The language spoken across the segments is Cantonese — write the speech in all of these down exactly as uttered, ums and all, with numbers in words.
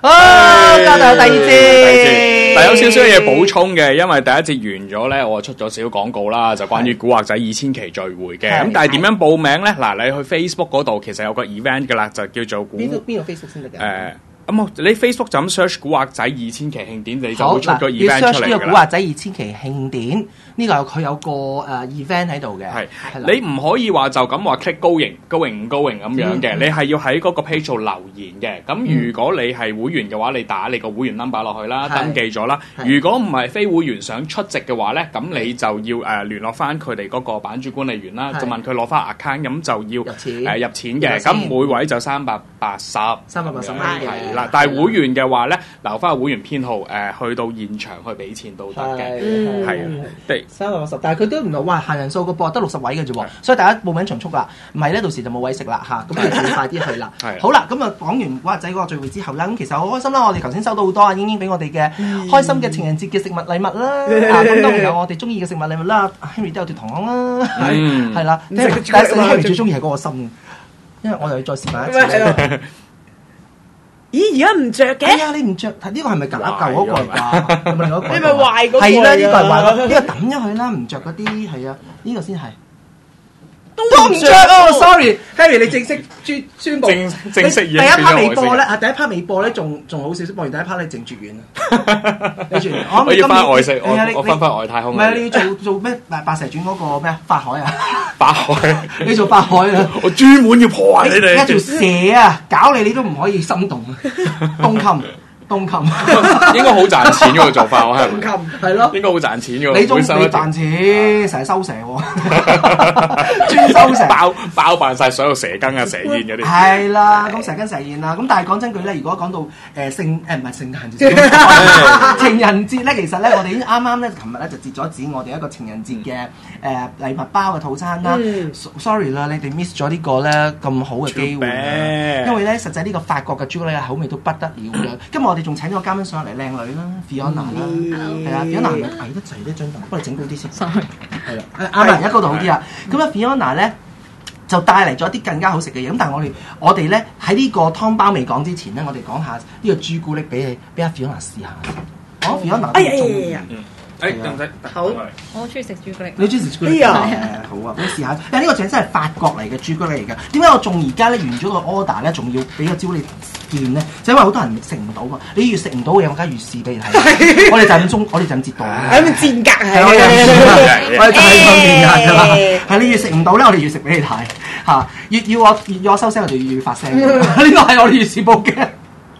啊，交代第二節， 但有少少嘢補充嘅，因為第一節完咗咧，我出咗少少廣告啦，就關於古惑仔二千期聚會嘅。咁但係點樣報名咧？嗱，你去 Facebook 嗰度其實有個 event 噶啦，就叫做古。 邊個邊個 Facebook 先得㗎？ 誒。咁你 Facebook 就咁 search 古惑仔二千期慶典，你就會出個 event 出嚟㗎啦。 要 search 呢個古惑仔二千期慶典，呢個佢有個誒 event 喺度嘅。係， 你唔可以話就咁話 click 高型、高型唔高型咁樣嘅，你係要喺嗰個 page 度留言嘅。咁如果你係會員嘅話，你打你個會員 number 落去啦，登記咗啦。如果唔係非會員想出席嘅話咧，咁你就要誒聯絡翻佢哋嗰個版主管理員啦，就問佢攞翻 account，咁就要誒入錢嘅。咁每位就三百八十， 三百八十蚊嘅。 嗱，但係會員嘅話咧，留翻個會員編號，誒、呃，去到現場去俾錢都得嘅，係啊，對， 三百八十，但係佢都唔係哇限人數個噃，得六十位嘅啫喎，所以大家報名從速啦，唔係咧到時就冇位食啦嚇，咁你就要快啲去啦。好啦，咁啊講完古惑仔嗰個聚會之後啦，咁其實好開心啦，我哋頭先收到好多啊，英英俾我哋嘅開心嘅情人節嘅食物禮物啦，咁當然有我哋中意嘅食物禮物啦 ，Henry 都有條糖啦，係係啦，但係 Henry 最中意係嗰個心，因為我哋要再示範一次。 咦，而家唔着嘅？ 係啊，你唔着，呢個係咪舊一舊嗰個嚟㗎？係咪另一個？ 你咪壞嗰個？ 係啦，呢個係壞嗰個，呢個抌咗佢啦，唔着嗰啲係啊，呢個先係。都唔着哦 ，sorry，Harry 你正式宣宣佈。 正正式第一 part 未播咧，啊第一 part 未播咧，仲仲好少少，播完第一 part 咧淨絕緣啊！你絕緣， 我要翻外星，我我翻翻外太空。 唔係你要做做咩？白蛇傳嗰個咩法海啊？ 法海， 你做法海啊！ 我專門要破壞你哋。 一條蛇啊，搞你你都唔可以心動啊！東冚。東琴應該好賺錢嗰個做法，我係東琴係咯， 應該好賺錢嘅。 你仲你賺錢，成日收蛇喎，專收蛇， 包包辦晒所有蛇羹啊、蛇宴嗰啲。 係啦，咁蛇羹蛇宴啦。咁但係講真句咧，如果講到誒聖誒唔係聖誕節，情人節咧，其實咧我哋已經啱啱咧，琴日咧就截咗止我哋一個情人節嘅誒禮物包嘅套餐啦。Sorry 啦，你哋 miss 咗呢個咧咁好嘅機會，因為咧實際呢個法國嘅朱古力口味都不得了嘅。今日我哋仲請咗個嘉賓上嚟，靚女啦 ，Fiona 啦，係啊 ，Fiona 係咪矮得滯呢張凳？幫你整高啲先。Sorry，係啦，啱啦，而家高度好啲啊。咁啊，Fiona 咧就帶嚟咗一啲更加好食嘅嘢。咁但係我哋我哋咧喺呢個湯包未講之前咧，我哋講下呢個朱古力俾你，俾阿 Fiona 試下。哦 ，Fiona， 哎呀呀呀！ 誒，得唔得？ 好， 我好中意食朱古力。 你中意食朱古力？啊，好啊，咁試下。但係呢個就真係法國嚟嘅朱古力嚟㗎。點解我仲而家咧完咗個 order 咧，仲要俾個朱古力見咧？就因為好多人食唔到嘛。你越食唔到嘅嘢，我梗係越試俾你睇。我哋就咁中，我哋就咁折墮。 係咪賤格係？ 我哋我哋就係咁賤格㗎啦。係你越食唔到咧，我哋越食俾你睇嚇。越要我越要我收聲，我哋越要發聲。呢個係我哋越試報嘅。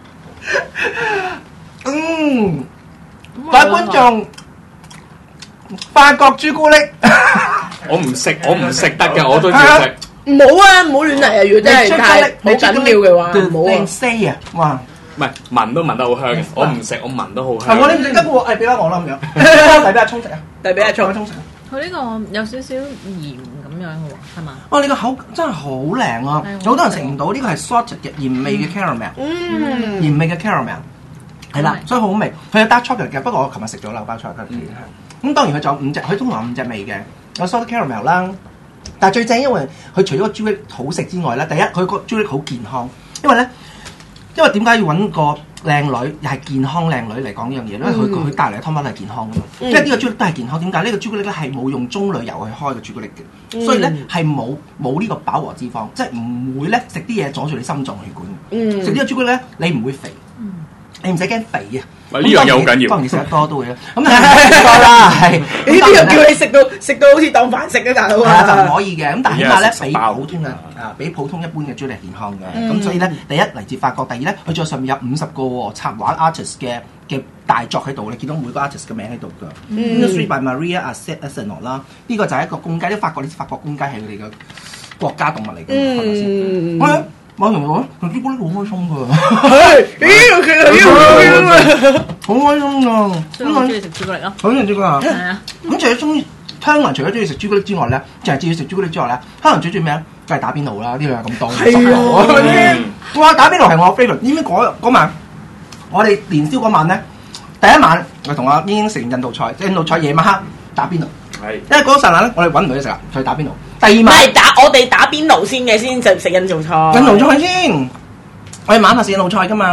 嗯，各位觀眾。法國朱古力， 我唔食，我唔食得嘅，我都要食。 唔好啊，唔好亂嚟啊！如果真係太好緊要嘅話，唔好啊。 say 啊，哇！ 唔係聞都聞得好香嘅，我唔食，我聞都好香。 係我你唔食得喎，誒俾翻我啦咁樣，遞俾阿聰食啊， 遞俾阿聰聰食。 佢呢個有少少鹽咁樣嘅喎，係嘛？ 哇！你個口真係好靚啊！好多人食唔到呢個係 salted 嘅鹽味嘅 caramel，嗯，鹽味嘅 caramel 係啦，所以好好味。佢有 dark chocolate 嘅，不過我琴日食咗啦，包 chocolate 咁當然佢就有五隻，佢通常有五隻味嘅，有 salted caramel 啦。但係最正，因為佢除咗個朱古力好食之外咧，第一佢個朱古力好健康，因為咧，因為點解要揾個靚女又係健康靚女嚟講呢樣嘢？因為佢佢帶嚟嘅湯包都係健康㗎嘛。因為呢個朱古力都係健康，點解？呢個朱古力咧係冇用棕櫚油去開嘅朱古力嘅，所以咧係冇冇呢個飽和脂肪，即係唔會咧食啲嘢阻住你心臟血管。食呢個朱古力咧，你唔會肥，你唔使驚肥啊！ 呢樣嘢好緊要， 當然食得多都會啦。咁係多啦，係呢啲又叫你食到食到好似當飯食嘅大佬啊！ 就唔可以嘅。咁但係起碼咧，比普通嘅啊，比普通一般嘅朱古力健康嘅。咁所以咧，第一嚟自法國，第二咧，佢仲上面有五十個插畫 artist 嘅嘅大作喺度，你見到每個 artist 嘅名喺度㗎。Illustrated by Maria Arsenault 啦，呢個就係一個公雞，啲法國啲法國公雞係佢哋嘅國家動物嚟嘅，係咪先？買完我食朱古力好開心㗎， 係，咦，其實好開心㗎， 所以我中意食朱古力咯。 好中意朱古力啊！ 係啊， 咁除咗中意香港人，除咗中意食朱古力之外咧，就係中意食朱古力之外咧，香港人最中意咩咧？梗係打邊爐啦！呢度有咁多， 係啊！ 哇！打邊爐係我 favourite。知唔知嗰嗰晚我哋年宵嗰晚咧，第一晚我同阿英英食完印度菜，印度菜夜晚黑打邊爐。係，因為嗰陣咧，我哋揾唔到嘢食啦，去打邊爐。第二晚係打我哋打邊爐先嘅，先就食印度菜。 印度菜先，我哋晚黑食印度菜噶嘛。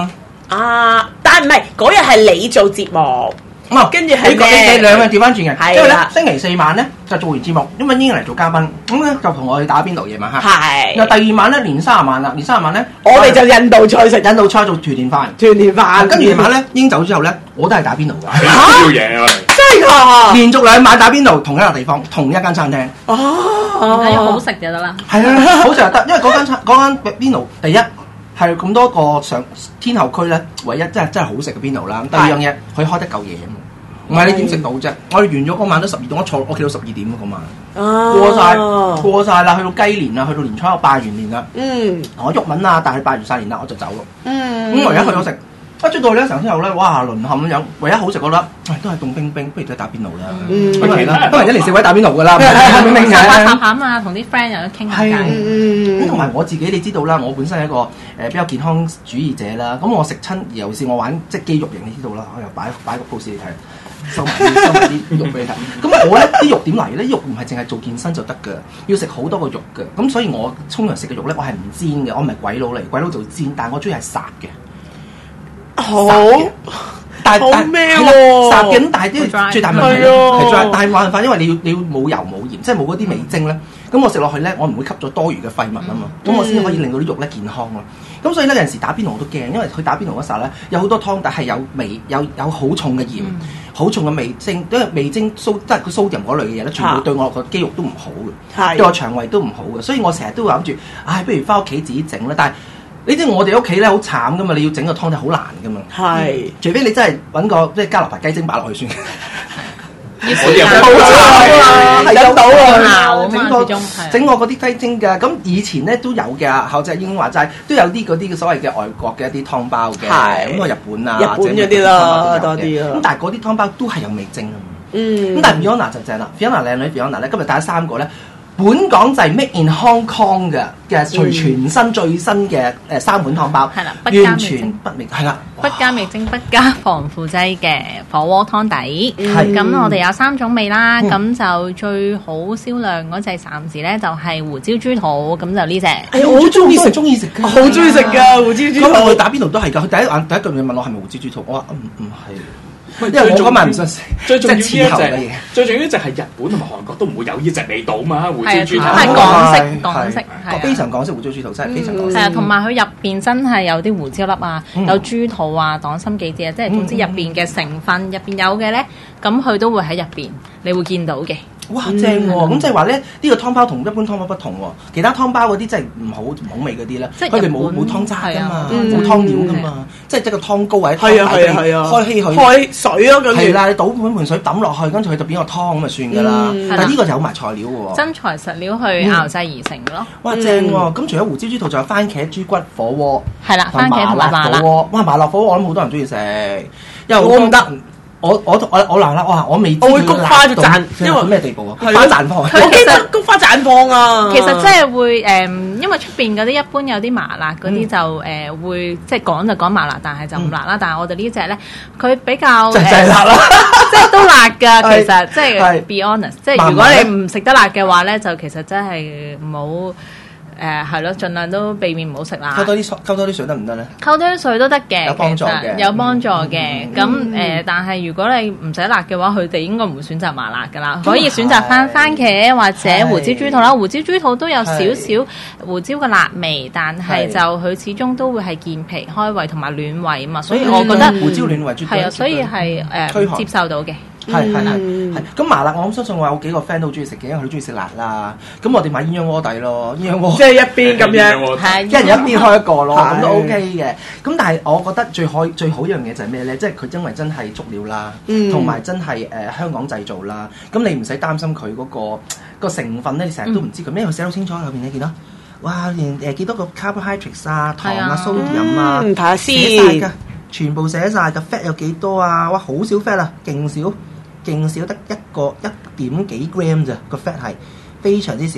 啊，但係唔係嗰日係你做節目。 哦， 跟住係你你兩樣調翻轉嘅，因為咧星期四晚咧就做完節目，因為英嚟做嘉賓，咁咧就同我哋打邊爐夜晚黑。 係。 然後第二晚咧年卅晚啦，年卅晚咧我哋就印度菜食， 印度菜做團年飯， 團年飯。 跟住夜晚咧英走之後咧，我都係打邊爐㗎。 嚇！宵夜啊！ 真係㗎！ 連續兩晚打邊爐，同一個地方，同一間餐廳。 哦， 係好食就得啦。 係啊，好食就得，因為嗰間餐嗰間邊爐第一係咁多個上天后區咧，唯一真係真係好食嘅邊爐啦。第二樣嘢佢開得夠夜啊嘛。唔係你點食到啫？我哋完咗嗰晚都十二點，我坐我企到十二點嗰晚， 啊、 過晒過曬啦，去到雞年啦，去到年初一拜完年啦。 嗯， 我鬱文啊，但係拜完晒年啦，我就走咯。 嗯， 咁我而家去咗食，一出到去咧成之後咧，哇淪陷咁樣，唯一好食嗰粒，唉都係凍冰冰，不如再打邊爐啦。 嗯， 咁係啦，因為一年四位打邊爐噶啦，凍冰冰嘅。 插下下啊，同啲 friend 有得傾下偈。 咁同埋我自己你知道啦，我本身係一個誒比較健康主義者啦。咁我食親，尤其是我玩即係肌肉型，你知道啦，我又擺擺個 pose 你睇。收埋啲收埋啲肉俾你睇，咁我咧啲肉點嚟咧？肉唔係淨係做健身就得㗎，要食好多個肉㗎。咁所以我通常食嘅肉咧，我係唔煎嘅，我唔係鬼佬嚟，鬼佬就煎，但係我中意係烚嘅。 好， 但係好咩喎？ 烚嘅咁，但係啲最大問題係 dry，但係冇辦法，因為你要你要冇油冇鹽，即係冇嗰啲味精咧。咁我食落去咧，我唔會吸咗多餘嘅廢物啊嘛，咁我先可以令到啲肉咧健康咯。咁所以咧有陣時打邊爐我都驚，因為佢打邊爐嗰時候咧有好多湯，但係有味有有好重嘅鹽，好、嗯、重嘅味精，因為味精蘇即係佢蘇鹽嗰類嘅嘢咧，全部對我個肌肉都唔好嘅，對我腸胃都唔好嘅，所以我成日都會諗住，唉，不如翻屋企自己整啦。但係你知我哋屋企咧好慘噶嘛，你要整個湯就好難噶嘛，係、嗯，除非你真係揾個即係加拿大雞精擺落去算。 要時間冇錯啊，係有到啊，整個整我嗰啲雞精㗎。咁以前咧都有嘅，後隻英話齋都有啲嗰啲嘅所謂嘅外國嘅一啲湯包嘅，咁啊日本啊， 日本嗰啲啦多啲啦。 咁但係嗰啲湯包都係有味精啊嘛。 嗯。咁但係 Fiona 就正啦 ，Fiona 靚女 Fiona 咧，今日帶咗三個咧。本港就係 Made in Hong Kong 嘅嘅最全新最新嘅誒三款湯包， 係啦， 完全不味，係啦， 不加味精、不加防腐劑嘅火鍋湯底。 係咁，我哋有三種味啦。咁就最好銷量嗰隻暫時咧就係胡椒豬肚，咁就呢隻。 係我好中意食，中意食㗎， 好中意食㗎胡椒豬肚。 咁我去打邊爐都係㗎，佢第一眼第一句問我係咪胡椒豬肚，我話唔唔係。因為我嗰晚唔想食， 最重要呢一隻，最重要呢隻係日本同埋韓國都唔會有呢隻味道嘛，胡椒豬肚係港式，港式係非常港式胡椒豬肚，真係非常港式。 係啊，同埋佢入邊真係有啲胡椒粒啊，有豬肚啊、黨參幾隻啊，即係總之入邊嘅成分入邊有嘅咧，咁佢都會喺入邊，你會見到嘅。 哇，正喎！咁即係話咧，呢個湯包同一般湯包不同喎。其他湯包嗰啲真係唔好唔好味嗰啲咧，佢哋冇冇湯渣㗎嘛，冇湯料㗎嘛，即係即係個湯膏或者湯底開稀佢開水咯，咁係啦，你倒半盆水抌落去，跟住佢就變個湯咁就算㗎啦。但係呢個就有埋材料喎， 真材實料去熬製而成嘅咯。 哇，正喎！咁除咗胡椒豬肚，仲有番茄豬骨火鍋， 係啦，番茄同埋麻辣火鍋。哇，麻辣火鍋我諗好多人中意食，因為我唔得。 我我我我嗱啦，我話我未知我會菊花就賺， 因為咩地步啊？菊花綻放， 我記得菊花綻放啊！ 其實即係會誒，因為出邊嗰啲一般有啲麻辣嗰啲就誒會即係講就講麻辣，但係就唔辣啦。但係我哋呢隻咧，佢比較就係辣啦， 即係都辣㗎。其實即係 be honest，即係如果你唔食得辣嘅話咧，就其實真係唔好。誒係咯，盡量都避免唔好食辣。 溝多啲溝多啲水得唔得咧？ 溝多啲水都得嘅， 有幫助嘅， 有幫助嘅。咁誒，但係如果你唔使辣嘅話，佢哋應該唔會選擇麻辣㗎啦。可以選擇翻番茄或者胡椒豬肚啦。胡椒豬肚都有少少胡椒嘅辣味，但係就佢始終都會係健脾開胃同埋暖胃啊嘛。所以我覺得胡椒暖胃絕對係啊，所以係誒接受到嘅。 係係係係，咁麻辣我諗相信我有幾個 friend 都好中意食嘅，因為佢都中意食辣啦。咁我哋買鴛鴦鍋底咯，鴛鴦鍋即係一邊咁樣， 係一人一邊開一個咯，咁都 OK 嘅。咁但係我覺得最可最好一樣嘢就係咩咧？即係佢因為真係足料啦，同埋真係誒香港製造啦。咁你唔使擔心佢嗰個個成分咧，你成日都唔知佢咩，佢寫得好清楚後邊你見到，哇連誒幾多個 carbohydrates 啊、糖啊、sodium 啊， 睇下先， 寫曬㗎，全部寫曬㗎 fat 有幾多啊？哇好少 fat 啊，勁少。勁少得一個一點幾 gram 咋，個 fat 係非常之少，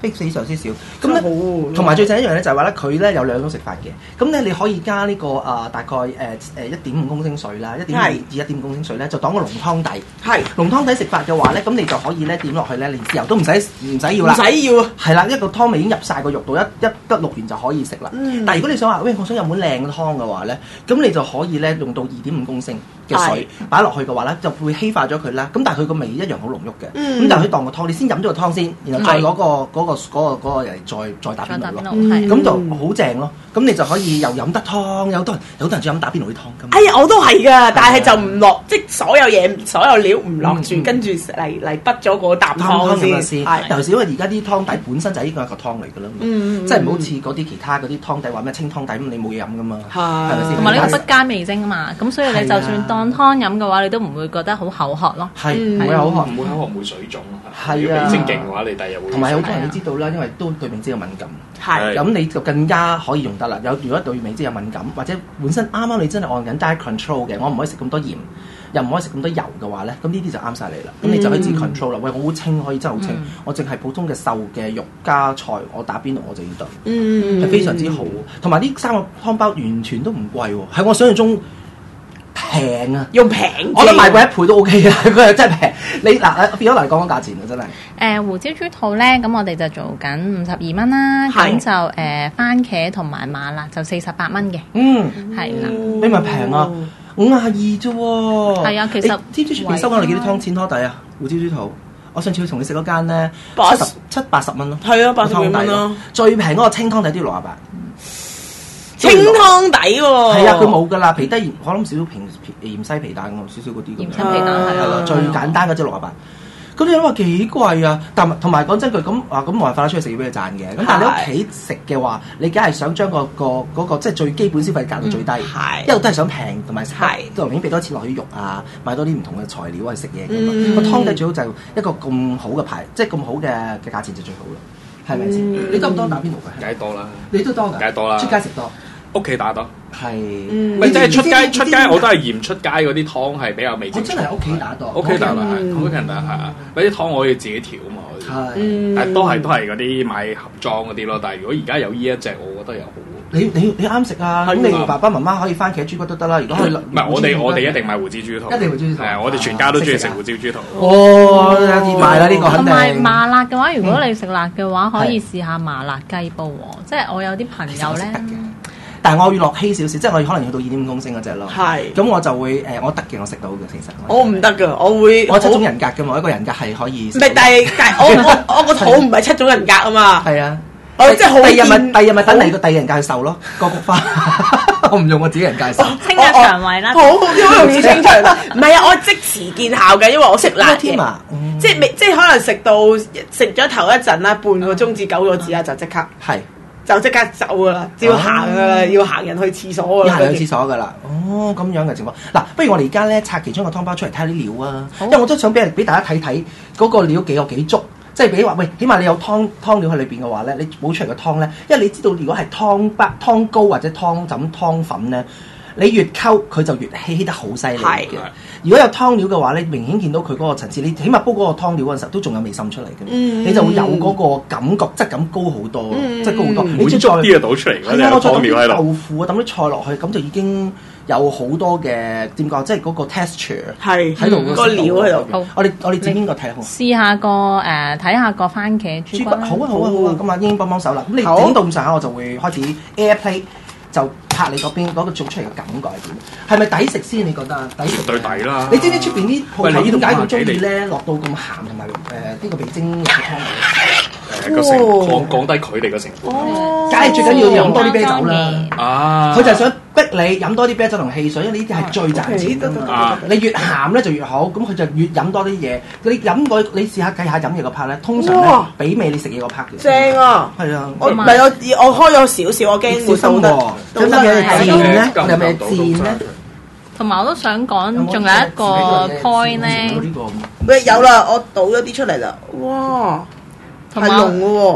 非常之少。咁咧，同埋最正一樣咧就係話咧，佢咧有兩種食法嘅。咁咧你可以加呢、這個啊、呃、大概誒誒一點五公升水啦，一點二至一點五公升水咧，就當個濃湯底。係濃湯底食法嘅話咧，咁你就可以咧點落去咧，連豉油都唔使唔使要啦。唔使要啊。係啦，一個湯味已經入晒個肉度，一一得淥完就可以食啦。嗯、但係如果你想話，喂，我想有碗靚嘅湯嘅話咧，咁你就可以咧用到二點五公升嘅水擺落去嘅話咧，就會稀化咗佢啦。咁但係佢個味一樣好濃郁嘅。咁、嗯、但係佢當個湯，你先飲咗個湯先，然後再攞、個嗰、個嗰、個嗰、個嚟再再打邊爐咯。咁就好正咯。咁你就可以又飲得湯，有好多人有好多人中意飲打邊爐啲湯㗎嘛。哎呀，我都係㗎，但係就唔落，即係所有嘢所有料唔落住，跟住嚟嚟畢咗個啖湯先。係，尤其是因為而家啲湯底本身就係呢個一個湯嚟㗎啦。嗯，即係唔好似嗰啲其他嗰啲湯底話咩清湯底咁，你冇嘢飲㗎嘛。係，係咪先？同埋呢個不加味精啊嘛，咁所以你就算當湯飲嘅話，你都唔會覺得好口渴咯。係，唔會口渴，唔會口渴，唔會水腫。係啊，味精勁嘅話，你第日會。同埋好多人都知道啦，因為都對味精有敏感。係，咁你就更加可以用得啦。有如果對味精有敏感，或者本身啱啱你真係按緊 diet control 嘅，我唔可以食咁多鹽，又唔可以食咁多油嘅話咧，咁呢啲就啱晒你啦。咁、嗯、你就可以自己 control 啦。喂，我好清，可以真係好清。嗯、我淨係普通嘅瘦嘅肉加菜，我打邊爐我就要得。嗯，係非常之好。同埋呢三個湯包完全都唔貴喎，喺我想象中平啊，用平，我覺得買過一倍都 OK 啊。佢係真係平。你嗱，Fiona嚟講講價錢啊，真係。誒、呃、胡椒豬肚咧，咁我哋就做緊五十二蚊啦。咁就誒、呃、番茄同埋麻辣就四十八蚊嘅。嗯，係啦。你咪平啊！五廿二啫喎，係啊，其實知唔知出邊收緊我哋幾多湯錢湯底啊？胡椒豬肚，我上次去同你食嗰間咧，七十七八十蚊咯，係啊，八十幾蚊咯。最平嗰個清湯底都要六廿八，清湯底喎。係啊，佢冇噶啦，皮低鹽，我諗少少平芫茜皮蛋咁，少少嗰啲咁。芫茜皮蛋係啊，最簡單嗰隻六廿八。咁你諗話幾貴啊？但同埋講真句咁啊，咁冇辦法啦，出去食要俾佢賺嘅。咁但係你屋企食嘅話，你梗係想將個個嗰個即係最基本消費價到最低，嗯、因為都係想平同埋都寧願俾多錢落去肉啊，買多啲唔同嘅材料去食嘢嘅嘛。個、嗯、湯底最好就一個咁好嘅牌，即係咁好嘅嘅價錢就最好啦，係咪先？嗯、你多唔多打邊爐嘅？梗係多啦，你都多㗎，梗係多啦，出街食多。屋企打得係，咪即係出街出街我都係嫌出街嗰啲湯係比較味精。我真係屋企打多，屋企打啦係，屋企人打係啊，嗰啲湯我可以自己調啊嘛。係，但係都係都係嗰啲買盒裝嗰啲咯。但係如果而家有呢一隻，我覺得又好。你你你啱食啊！咁你爸爸媽媽可以番茄豬骨都得啦。如果可以，唔係我哋我哋一定買胡椒豬肚，一定胡椒豬肚。係啊，我哋全家都中意食胡椒豬肚。哦，熱賣啦呢個肯定。同埋麻辣嘅話，如果你食辣嘅話，可以試下麻辣雞煲喎。即係我有啲朋友咧。但係我要落稀少少，即係我可能要到二點五公升嗰隻咯。係，咁我就會誒，我得嘅，我食到嘅其實。我唔得㗎，我會。我七種人格㗎嘛，我一個人格係可以。唔係，但係我我我個肚唔係七種人格啊嘛。係啊，我即係好。第二日咪第二日咪等你個第二人格去受咯，個菊花。我唔用我自己人格受。清下腸胃啦。好，好容易清腸。唔係啊，我即時見效嘅，因為我食辣嘅。即係未，即係可能食到食咗頭一陣啦，半個鐘至九個字啊，就即刻。係。就即刻走噶啦，要行噶啦，要行人去廁所噶啦，要行去廁所噶啦。哦，咁樣嘅情況。嗱，不如我哋而家咧拆其中個湯包出嚟睇下啲料啊，因為我都想俾人俾大家睇睇嗰個料幾有幾足，即係比如話喂，起碼你有湯湯料喺裏邊嘅話咧，你補出嚟個湯咧，因為你知道如果係湯包湯膏或者湯枕湯粉咧。你越溝佢就越稀得好犀利嘅。如果有湯料嘅話咧，明顯見到佢嗰個層次，你起碼煲嗰個湯料嗰陣時候都仲有味滲出嚟嘅，嗯、你就會有嗰個感覺質感高好多，嗯、即係高好多。嗯、你再啲嘢倒出嚟，係啊，我再抌啲豆腐啊，抌啲菜落去，咁就已經有好多嘅點講，即係嗰個 texture 係喺度個料喺度。我哋我哋整邊個睇好？試下個誒，睇、呃、下個番茄豬骨。好啊好啊好啊，咁啊英英幫幫手啦。咁你整到咁上下，我就會開始 airplay。就拍你嗰邊嗰個做出嚟嘅感覺係點？係咪抵食先？你覺得抵食？絕對抵啦！你知唔知出邊啲鋪頭點解咁中意咧落到咁鹹同埋誒呢個味精嘅湯底？誒個成降降低佢哋嘅成本。哦，梗係最緊要飲多啲啤酒啦！啊，佢就係想逼你飲多啲啤酒同汽水，因為呢啲係最賺錢啊！你越鹹咧就越好，咁佢就越飲多啲嘢。你飲個你試下計下飲嘢個 part 咧，通常咧媲美你食嘢個 part 嘅。正啊！係啊，我唔係我我開咗少少，我驚會收得。有乜嘢賤咧？有咩賤咧？同埋我都想講，仲有一個 point 咧。喂，有啦，我倒咗啲出嚟啦。哇，係濃嘅喎。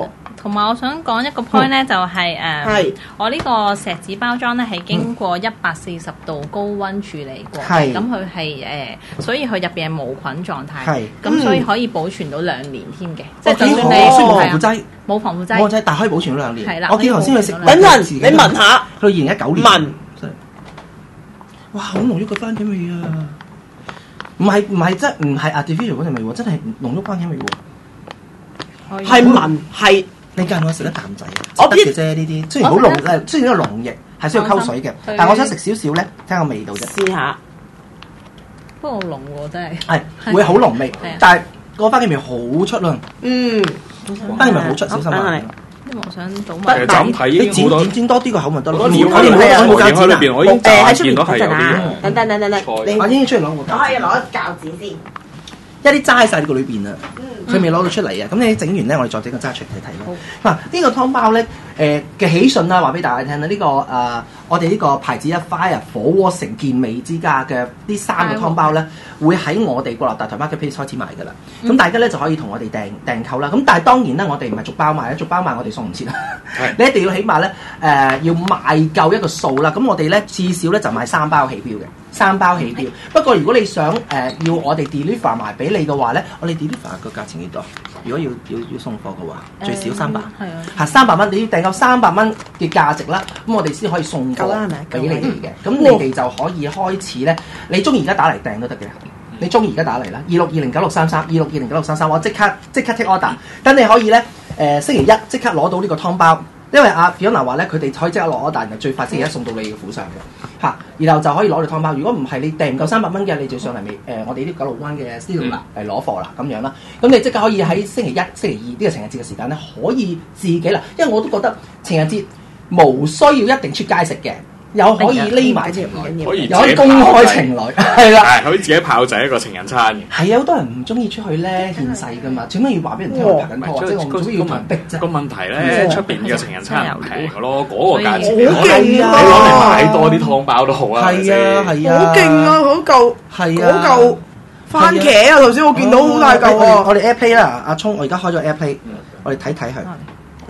同埋我想講一個 point 咧，就係誒，我呢個錫紙包裝咧係經過一百四十度高溫處理過，咁佢係誒，所以佢入邊係無菌狀態，咁所以可以保存到兩年添嘅，即係就算你冇防腐劑， 冇防腐劑， 冇劑，但係可以保存到兩年。 係啦， 我見頭先佢食， 等陣你聞下， 佢二零一九年聞， 哇，好濃郁嘅番茄味啊！唔係唔係，即係唔係 artificial 嗰隻味喎，真係濃郁番茄味喎， 係聞係。 你間我食一啖仔，我得嘅啫呢啲，雖然好濃誒，雖然呢個濃液係需要溝水嘅，但係我想食少少咧，睇下個味道啫。 試下， 不過好濃喎，真係。 係會好濃味，但係個番茄味好出咯。嗯，番茄味好出，小心啊！ 因為我想倒埋。就咁睇， 你剪剪剪多啲個口咪得咯。 我冇我冇膠剪啊！我已經喺出見到係有邊。等等等等等， 你阿英出嚟攞個。 我可以攞膠剪先。 一啲齋晒呢個裏邊啊，佢未攞到出嚟啊！咁你整完咧，我哋再整個揸出嚟睇睇咯。嗱，呢個湯包咧，誒嘅喜訊啊，話俾大家聽啦。呢個誒，我哋呢個牌子一 Fire 火鍋城健美之家嘅呢三個湯包咧，會喺我哋國立大台 Marketplace 開始賣㗎啦。咁大家咧就可以同我哋訂訂購啦。咁但係當然啦，我哋唔係逐包賣，逐包賣我哋送唔切啦。你一定要起碼咧誒要賣夠一個數啦。咁我哋咧至少咧就賣三包起標嘅。三包起標，不過如果你想誒、呃、要我哋 deliver 埋俾你嘅話咧，我哋 deliver 個價錢幾多？如果要要要送貨嘅話，最少三百，係啊，係三百蚊，你要訂夠三百蚊嘅價值啦，咁我哋先可以送貨俾你哋嘅。咁你哋就可以開始咧，你中意而家打嚟訂都得嘅，你中意而家打嚟啦，二六二零九六三三，二六二零九六三三，我即刻即刻 take order，等你可以咧誒、呃、星期一即刻攞到呢個湯包。因為阿 Fiona 話咧，佢哋可以即刻落 order，最快星期一送到你嘅府上嘅嚇，然後就可以攞到湯包。如果唔係你訂唔夠三百蚊嘅，你就上嚟未誒我哋啲九龍灣嘅 studio 啦，嚟攞貨啦咁樣啦。咁你即刻可以喺星期一、星期二呢個情人節嘅時間咧，可以自己啦。因為我都覺得情人節無需要一定出街食嘅。有可以匿埋情侶， 可以有公開情侶，係啦， 係可以自己炮製一個情人餐嘅。 係啊，好多人唔中意出去咧獻世噶嘛，做咩要話俾人聽我拍緊拖？即係我唔中意要逼啫。 個問題咧，出邊嘅情人餐唔平嘅咯，嗰個價錢好勁啊！ 你攞嚟買多啲湯包都好啊， 係啊係啊， 好勁啊！嗰嚿係啊， 嗰嚿番茄啊！頭先我見到好大嚿啊！ 我哋 AirPlay 啦，阿聰，我而家開咗 AirPlay，我哋睇睇佢。 好。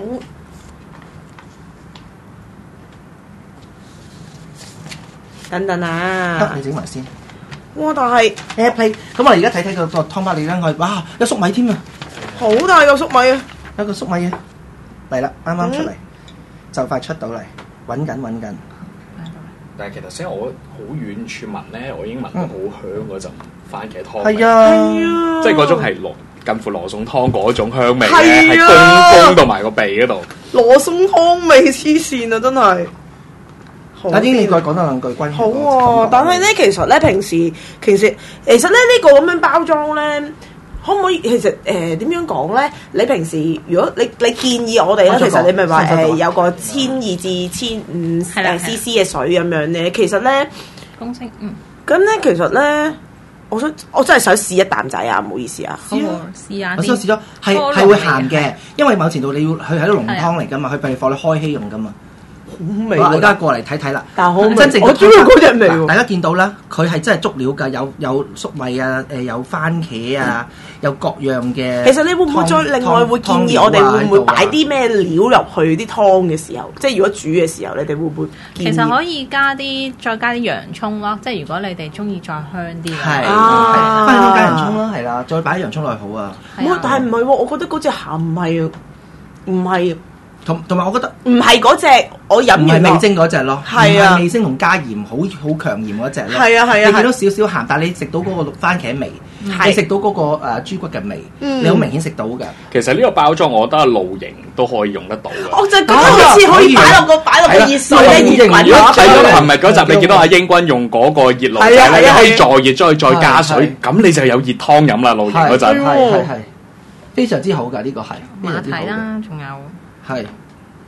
等等啊！ 得你整埋先。 哇！但係 AirPlay，咁我哋而家睇睇個個湯包，你睇佢，哇！有粟米添啊！ 好大個粟米啊！ 有個粟米啊！嚟啦，啱啱出嚟，就快出到嚟，揾緊揾緊。 但係其實先我好遠處聞咧，我已經聞到好香嗰陣番茄湯。 係啊， 即係嗰種係羅近乎羅宋湯嗰種香味咧， 係攻攻到埋個鼻嗰度。 羅宋湯味黐線啊！真係。 阿英，你再講多兩句關於好喎，但係咧，其實咧，平時其實其實咧呢個咁樣包裝咧，可唔可以其實誒點樣講咧？你平時如果你你建議我哋咧，其實你咪話誒有個千二至千五誒 C C 嘅水咁樣咧，其實咧公升嗯， 咁咧其實咧，我想我真係想試一啖仔啊！唔好意思啊， 好試下我先試咗，係係會鹹嘅，因為某程度你要佢係啲濃湯嚟㗎嘛，佢俾你放你開稀用㗎嘛。 好味， 大家過嚟睇睇啦。 但係好真正我中意嗰隻味喎。 大家見到啦，佢係真係足料㗎，有有粟米啊，誒有番茄啊，有各樣嘅。 其實你會唔會再另外會建議我哋會唔會擺啲咩料入去啲湯嘅時候？即係如果煮嘅時候，你哋會唔會建議？ 其實可以加啲再加啲洋葱咯，即係如果你哋中意再香啲。 係係，翻去加洋葱啦，係啦，再擺啲洋葱落去好啊。 唔但係唔係喎，我覺得嗰隻鹹唔係唔係。 同同埋，我覺得唔係嗰隻，我飲完唔係味精嗰隻咯， 係啊， 味精同加鹽好好強鹽嗰隻咯， 係啊係啊， 你見到少少鹹，但係你食到嗰個番茄味，你食到嗰個誒豬骨嘅味，你好明顯食到㗎。 其實呢個包裝，我覺得露營都可以用得到㗎。 我就覺得好似可以擺落個擺落個熱水咧，熱滾。 如果睇咗琴日嗰集，你見到阿英君用嗰個熱爐仔咧，可以助熱再再加水，咁你就有熱湯飲啦。露營嗰陣， 係係係非常之好㗎，呢個係馬蹄啦，仲有。 係，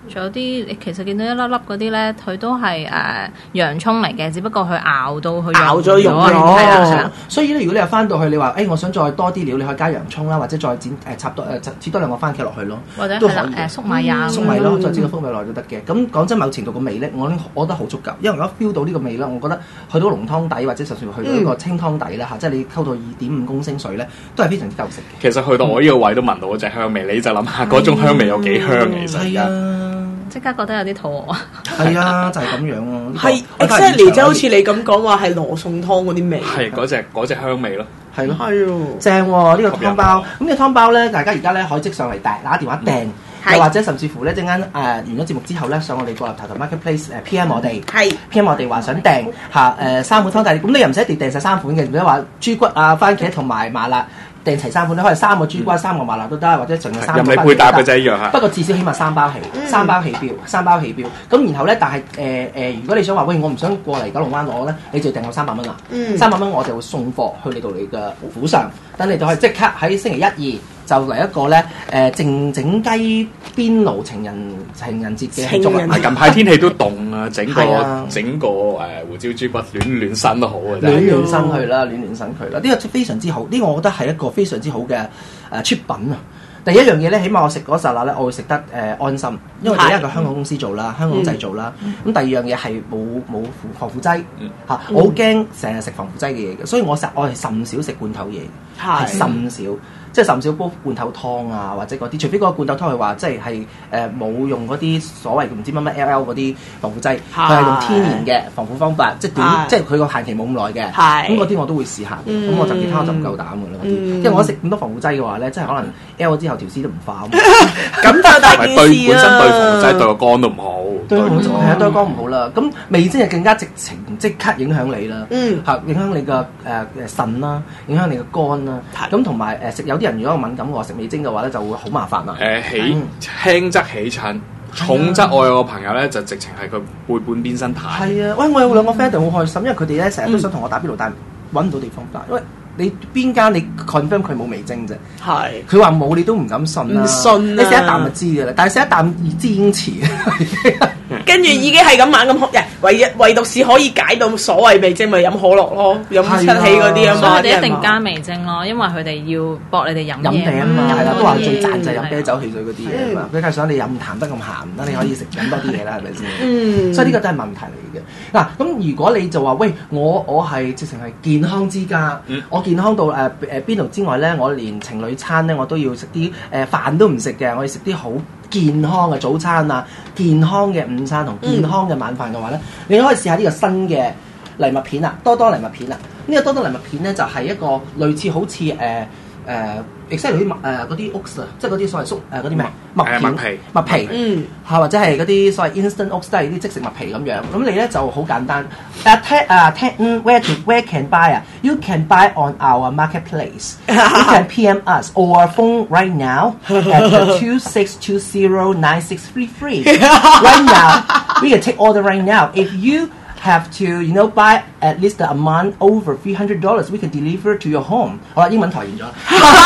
仲有啲，你其實見到一粒粒嗰啲咧，佢都係誒、呃、洋葱嚟嘅，只不過佢熬到佢熬咗溶咗。 係啦係啦。 所以咧，如果你又翻到去，你話誒、欸，我想再多啲料，你可以加洋葱啦，或者再剪誒、呃、插多誒、呃、切多兩個番茄落去咯， 或者都可以誒粟米啊， 粟米咯，再煎個粟米落去都得嘅。咁講真，某程度個味咧，我我覺得好足夠，因為如果 feel 到呢個味咧，我覺得去到濃湯底或者就算去到呢個清湯底啦嚇，嗯、即係你溝到二點五公升水咧，都係非常之夠食嘅。 其實去到我呢個位都聞到嗰隻香味，你就諗下嗰種香味有幾香其實而家。 即刻覺得有啲肚餓啊！ 係啊，就係咁樣咯。 係 exactly 即係好似你咁講話係羅宋湯嗰啲味。 係嗰隻嗰隻香味咯。 係咯， 係喎， 正喎呢個湯包。咁呢個湯包咧，大家而家咧可以即上嚟訂，打電話訂，又或者甚至乎咧陣間誒完咗節目之後咧，上我哋個立頭頭 Marketplace 誒 P M 我哋，係 P M 我哋話想訂嚇誒三款湯底，咁你又唔使一定訂晒三款嘅，唔使話豬骨啊、番茄同埋麻辣。訂齊三款，你可以三個豬骨、三個麻辣都得，或者淨係三個。 任你配搭嘅啫一樣嚇。 不過至少起碼三包起，三包起標，三包起標。咁然後咧，但係誒誒，如果你想話喂，我唔想過嚟九龍灣攞咧，你就訂我三百蚊啦。三百蚊我就會送貨去你度你嘅府上，等你就可以即刻喺星期一二就嚟一個咧誒靜整雞邊爐情人情人節嘅慶祝啊！ 近排天氣都凍啊，整個整個誒胡椒豬骨暖暖身都好啊！ 暖暖身去啦，暖暖身佢啦，呢個非常之好，呢個我覺得係一個非常之好嘅誒出品啊！第一樣嘢咧，起碼我食嗰剎那咧，我會食得誒、呃、安心，因為第一個香港公司做啦，香港製造啦。咁、嗯、第二樣嘢係冇冇防腐劑嚇，嗯、我好驚成日食防腐劑嘅嘢嘅，所以我實我係甚少食罐頭嘢，係甚少。即係甚少煲罐頭湯啊，或者嗰啲，除非嗰個罐頭湯係話即係係誒冇用嗰啲所謂唔知乜乜 L L 嗰啲防腐劑，佢係用天然嘅防腐方法，即係短，即係佢個限期冇咁耐嘅。咁嗰啲我都會試下嘅。咁我就其他我就唔夠膽㗎啦嗰啲，因為我食咁多防腐劑嘅話咧，即係可能 L 咗之後條絲都唔化。咁就大件事啦。 對本身對防腐劑對個肝都唔好， 對係啊對肝唔好啦。咁味精就更加直情即刻影響你啦。嚇影響你嘅誒誒腎啦，影響你嘅肝啦。咁同埋誒食有啲人如果敏感嘅話，食味精嘅話咧就會好麻煩啦。 誒起輕則起疹，重則我有個朋友咧就直情係佢背半邊身癱。 係啊，喂！我有兩個 friend 好開心，因為佢哋咧成日都想同我打邊爐，但係揾唔到地方打，因為你邊間你 confirm 佢冇味精啫。係。佢話冇你都唔敢信啦。唔信你食一啖就知㗎啦，但係食一啖已知已經遲。 跟住已經係咁猛咁喝，唯一唯獨是可以解到所謂味精，咪飲可樂咯，飲七喜嗰啲啊嘛。 所以佢哋一定加味精咯，因為佢哋要搏你哋飲飲嘢啊嘛，係啦，都話最賺就係飲啤酒汽水嗰啲嘢啊嘛。佢梗係想你飲鹹得咁鹹，等你可以食飲多啲嘢啦，係咪先？嗯。所以呢個都係問題嚟嘅。嗱，咁如果你就話喂，我我係直情係健康之家，我健康到誒誒邊度之外咧，我連情侶餐咧我都要食啲誒飯都唔食嘅，我要食啲好健康嘅早餐啊，健康嘅午餐同健康嘅晚飯嘅話咧，嗯、你可以試下呢個新嘅藜麥片啊，多多藜麥片啊。呢、這個多多藜麥片咧就係、是、一個類似好似誒誒 exactly 啲麥誒嗰啲 oats 啊，即係嗰啲所謂粟誒嗰啲咩麥片麥皮麥皮，嗯嚇或者係嗰啲所謂 instant oats 都係啲即食麥皮咁樣。咁你咧就好簡單。誒聽啊聽 where to where can buy 啊 ？You can buy on our marketplace. You can P M us or phone right now at two six two zero nine six three three. Right now, we can take order right now. If you have to, you know, buy at least the amount over three hundred dollars, we can deliver to your home. 好啦，英文台完咗。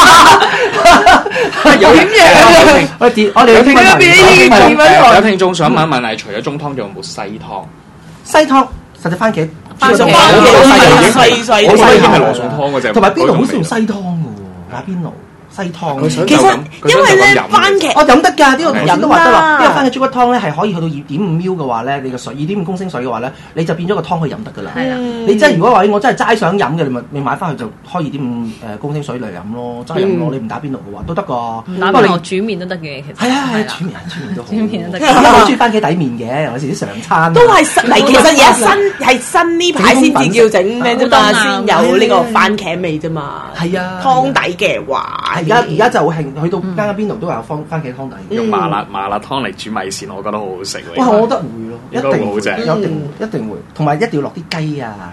有點嘢， 我哋我哋有英文台。 有聽眾想問一問，係除咗中湯，仲有冇西湯？ 西湯實際番茄， 番茄西西西， 我西已經係羅宋湯嗰隻， 同埋邊爐好少用西湯嘅喎，打邊爐。西湯， 其實因為咧番茄， 我飲得㗎，呢個飲都話得啦。呢個番茄豬骨湯咧係可以去到二點五 ml 嘅話咧，你個水二點五公升水嘅話咧，你就變咗個湯可以飲得㗎啦。係啊，你真係如果話我真係齋想飲嘅，你咪你買翻去就開二點五誒公升水嚟飲咯，齋飲咯。你唔打邊爐嘅話都得㗎。 打邊爐煮麵都得嘅，其實係啊係啊，煮麵煮麵都好。 煮麵都得。 我好中意番茄底麵嘅，有時啲常餐都係新嚟，其實而家新係新呢排先至叫整咩啫嘛，先有呢個番茄味啫嘛。係啊，湯底嘅話， 而家而家就興。去到間間邊度都有番番茄湯底， 用麻辣麻辣湯嚟煮米線，我覺得好好食喎。 哇！我覺得會咯， 一定好正， 一定一定會，同埋一定要落啲雞啊！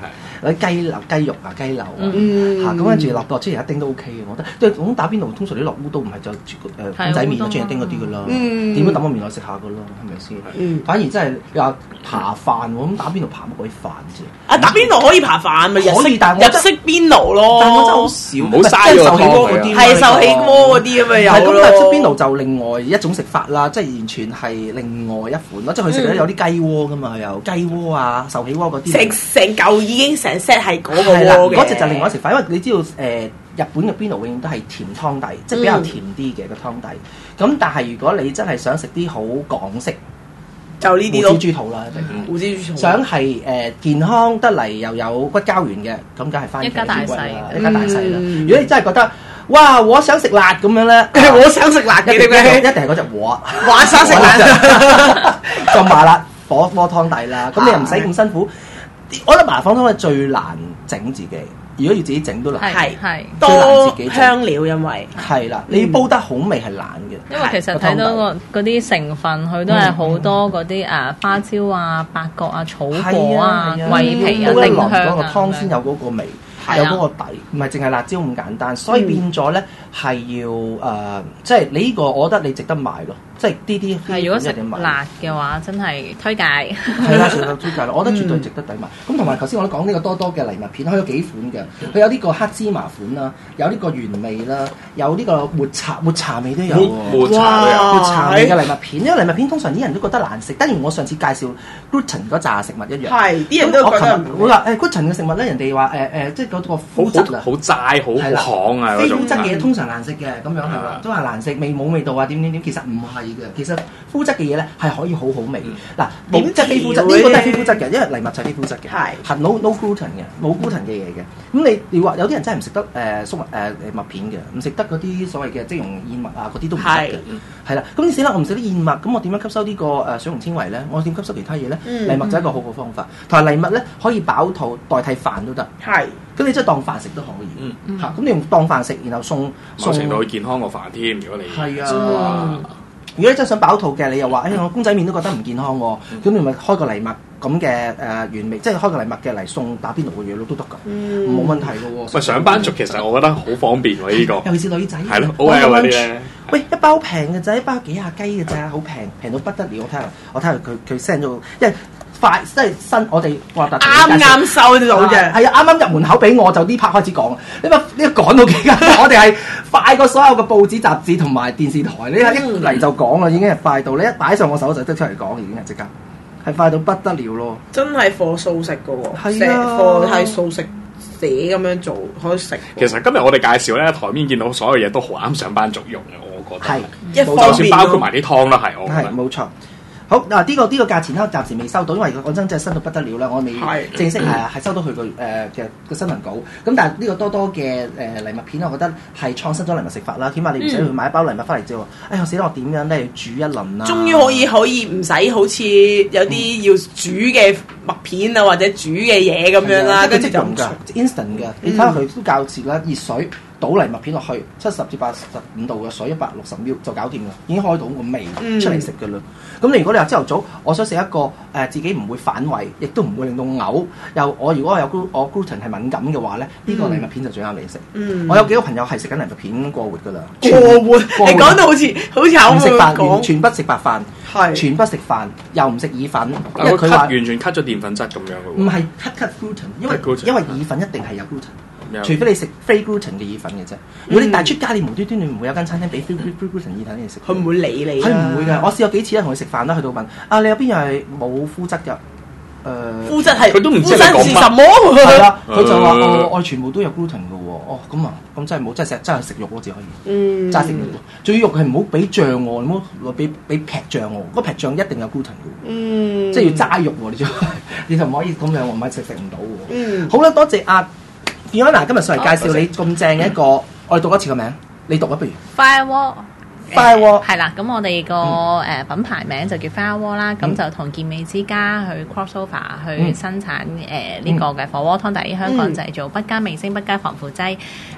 有啲雞柳、雞肉啊、雞柳啊嚇，咁跟住落落出嚟一丁都 OK 嘅，我覺得。即係咁打邊爐，通常啲落烏都唔係就誒公仔麵啊、豬肉丁嗰啲噶啦，點都抌個麵落食下噶咯，係咪先？反而真係又話扒飯喎，咁打邊爐扒乜鬼飯啫？ 啊，打邊爐可以扒飯咪日式，但係日式邊爐咯。 但係我真係好少， 唔好嘥咗壽喜鍋嗰啲， 係壽喜鍋嗰啲咁咪有咯。 咁但係出邊爐就另外一種食法啦，即係完全係另外一款咯。即係佢食咧有啲雞鍋噶嘛，有雞鍋啊、壽喜鍋嗰啲。成成嚿已經成 set 係嗰個鍋嘅。 嗰隻就另外一食法，因為你知道誒、呃、日本嘅邊爐永遠都係甜湯底，即係比較甜啲嘅個湯底。咁但係如果你真係想食啲好港式， 就呢啲咯。 胡椒豬肚啦， 胡椒豬肚。 想係誒、呃、健康得嚟又有骨膠原嘅，咁梗係番茄一家大細啦，一家大細啦。嗯、如果你真係覺得哇，我想食辣咁樣咧， 我想食辣嘅， 一定一定係嗰隻我， 我想食辣就麻辣火鍋湯底啦。咁你又唔使咁辛苦。我覺得麻辣湯係最難整自己，如果要自己整都難， 係係多香料，因為係啦，你要煲得好味係難嘅。 因為其實睇到個嗰啲成分，佢都係好多嗰啲誒花椒啊、八角啊、草果啊、桂皮啊、丁香啊， 嗰個湯先有嗰個味。有嗰個底，唔係淨係辣椒咁簡單，所以變咗咧係要誒，即係你呢個，我覺得你值得買咯，即係呢啲。 係如果食辣嘅話，真係推介。 係啦，食辣推介啦，我覺得絕對值得抵買。咁同埋頭先我都講呢個多多嘅藜麥片，佢有幾款嘅，佢有呢個黑芝麻款啦，有呢個原味啦，有呢個抹茶抹茶味都有喎。 抹茶都有。 抹茶味嘅藜麥片，因為藜麥片通常啲人都覺得難食，等於我上次介紹 gluten 嗰扎食物一樣。 係，啲人都覺得好啦，誒 gluten 嘅食物咧，人哋話誒誒，即係嗰個麩質啊， 好齋好巷啊嗰種。 非麩質嘅嘢通常難食嘅，咁樣係嘛？都話難食，味冇味道啊，點點點，其實唔係嘅，其實麩質嘅嘢咧係可以好好味。嗱，冇即係非麩質，呢個都係非麩質嘅，因為藜麥就係非麩質嘅，係 no no gluten 嘅，冇 gluten 嘅嘢嘅。咁你你話有啲人真係唔食得誒粟麥誒麥片嘅，唔食得嗰啲所謂嘅即溶燕麥啊嗰啲都唔食嘅，係啦。咁你死啦，我唔食啲燕麥，咁我點樣吸收呢個誒水溶纖維咧？我點吸收其他嘢咧？藜麥就係一個好好方法，同埋藜麥咧可以飽肚代替飯都得。係。咁你即係當飯食都可以，嚇！咁你用當飯食，然後送某程度健康過飯添。如果你係啊，如果你真係想飽肚嘅，你又話誒我公仔麵都覺得唔健康喎，咁你咪開個藜麥咁嘅誒原味，即係開個藜麥嘅嚟送打邊爐嘅嘢咯，都得㗎，冇問題㗎喎。 喂，上班族其實我覺得好方便喎呢個， 尤其是女仔。係咯 ，O L 嗰啲咧。 喂，一包平嘅咋，一包幾廿雞嘅咋，好平，平到不得了。我睇下，我睇下佢佢 send 咗，因為。快即係新，我哋話特啱啱收到嘅， 係啊，啱啱入門口俾我就呢 part 開始講。你話呢個趕到幾間？我哋係快過所有嘅報紙、雜誌同埋電視台。你係一嚟就講啦，已經係快到你一擺上我手就得出嚟講，已經係即刻係快到不得了咯。 真係貨素食嘅喎， 係啊， 貨係素食者咁樣做可以食。 其實今日我哋介紹咧，台面見到所有嘢都好啱上班族用嘅，我覺得係一方面， 就算包括埋啲湯啦，係我覺得係冇錯。好嗱，呢、啊這個呢、這個價錢咧，暫時未收到，因為講真真係新到不得了啦，我未正式係係收到佢個誒嘅個新聞稿。咁但係呢個多多嘅誒藜麥片，我覺得係創新咗藜麥食法啦。起碼你唔使去買一包藜麥翻嚟之後，哎呀死啦！我點樣咧要煮一輪啦？ 終於可以可以唔使好似有啲要煮嘅麥片啊，或者煮嘅嘢咁樣啦，跟住就用㗎 instant 嘅。你睇下佢都較切啦，熱水。倒藜麥片落去，七十至八十五度嘅水，一百六十秒就搞掂啦，已經開到個味出嚟食嘅啦。咁、嗯、你如果你話朝頭早，我想食一個誒、呃、自己唔會反胃，亦都唔會令到嘔，又我如果我有 gl 我 gluten 係敏感嘅話咧，呢、這個藜麥片就最啱你食。嗯、我有幾個朋友係食緊藜麥片過活㗎啦。 過活，你講到好似好似口唔食飯， 講完全不食白飯，係是全不食飯，又唔食意粉， 因為佢話完全 cut 咗澱粉質咁樣嘅喎。 唔係 cut cut gluten，因為 gluten，因為意粉一定係有 gluten。除非你食非 gluten 嘅意粉嘅啫，如果你帶出街，你無端端你唔會有間餐廳俾非 gluten 意粉你食， 佢唔會理你。 佢唔會㗎，我試過幾次咧，同佢食飯啦，去到問啊，你有邊樣係冇麩質㗎？誒， 麩質係佢都唔知你講乜。 係啦，佢就話我我全部都有 gluten 㗎喎。哦，咁啊，咁真係冇，真係食真係食肉嗰隻可以，嗯，齋食肉。最肉係唔好俾醬喎，唔好攞俾俾劈醬喎，嗰劈醬一定有 gluten 㗎喎，嗯，即係要齋肉喎，你就你就唔可以咁樣，我咪食食唔到喎。嗯，好啦，多謝阿。Fiona 今日上嚟介紹你咁正嘅一個，我哋讀一次個名，你讀啊不如。 Firewall，Firewall 係啦，咁我哋個誒品牌名就叫 Firewall 啦，咁就同健美之家去 crossover 去生產誒呢個嘅火鍋湯底，香港製造，不加味精，不加防腐劑，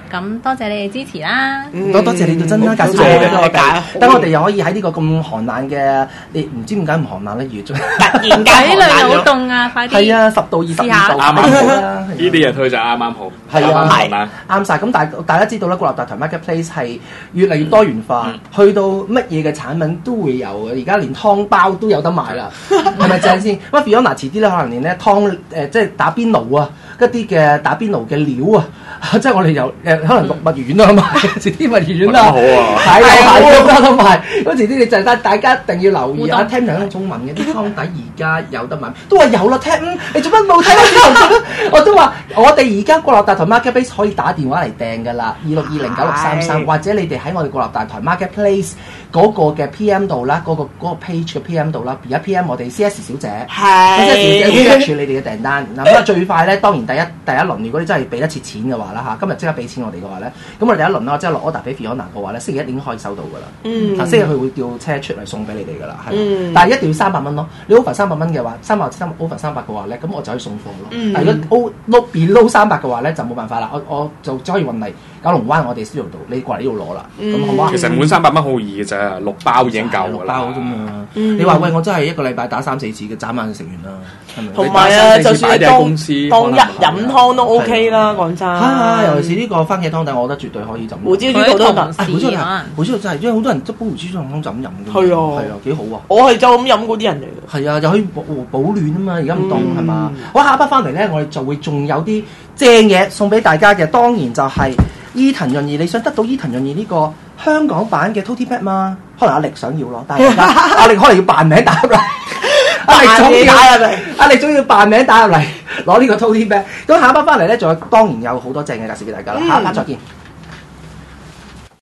咁多謝你哋支持啦。 多多謝你哋真啦，介紹謝俾我大家哋，等我哋又可以喺呢個咁寒冷嘅，你唔知點解唔寒冷咧？預咗突然間呢兩日好凍啊，快啲！ 係啊，十度二十試下度啱啱好啦。 呢啲日推就啱啱好， 係啊， 係嘛？ 啱晒。咁大大家知道啦，國立大台 Marketplace 係越嚟越多元化，去到乜嘢嘅產品都會有嘅。而家連湯包都有得賣啦，係咪正先？咁 Fiona 遲啲咧，可能連咧湯誒即係打邊爐啊，一啲嘅打邊爐嘅料啊，即係我哋有誒可能六物丸啊賣，遲啲物丸啊， 好啊， 係係都得得賣。嗰遲啲你就係大家一定要留意啊！聽講中文嘅啲湯底而家有得賣，都話有啦。聽你做乜冇睇我？我都話我哋而家國立大台 Marketplace 可以打電話嚟訂㗎啦，二六二零九六三三，或者你哋喺我哋國立大台 Marketplace 嗰個嘅 P M 度啦，嗰、嗰個嗰個 page 嘅 P M 度啦，而家 P M 我哋 C S 小姐， 係 C S 小姐會處理你哋嘅訂單。嗱咁啊最快咧，當然第一第一輪，如果你真係俾得切錢嘅話啦嚇，今日即刻俾錢我哋嘅話咧，咁我哋第一輪啦，即係落 order 俾 Fiona 嘅話咧，星期一已經可以收到㗎啦。嗯，星期日佢會調車出嚟送俾你哋㗎啦，係。嗯、但係一定要三百蚊咯。你 over 三百蚊嘅話，三百三 over 三百嘅話咧，咁我就可以送貨咯。嗯、但係如果 o below 三百嘅話咧，就冇辦法啦。我我就只可以運嚟九龍灣我哋 studio 度，你過嚟呢度攞啦。咁、嗯、好唔好？ 其實滿三百蚊好易嘅啫，六包已經夠㗎啦。 六包啫嘛。嗯、你話喂，我真係一個禮拜打三四次嘅，斬晚就食完啦。 同埋啊，就算當公司當日飲湯都 OK 啦，講真。 啊，尤其是呢個番茄湯底，我覺得絕對可以浸。 胡椒豬肚都得。 胡椒係，胡椒真係，因為好多人都煲胡椒湯就咁飲嘅。 係啊， 係啊，幾好啊！ 我係就咁飲嗰啲人嚟嘅。 係啊，又可以保保暖啊嘛，而家唔凍係嘛。好，下一 part 翻嚟咧，我哋就會仲有啲正嘢送俾大家嘅，當然就係伊藤潤二。你想得到伊藤潤二呢個香港版嘅 Tote Bag 嘛？可能阿力想要咯，但係阿力可能要扮名打入嚟。阿力總要打入嚟，阿力總要扮名打入嚟攞呢個 Tote Bag。咁下一 part 翻嚟咧，仲有當然有好多正嘅介紹俾大家啦。下一 part 再見。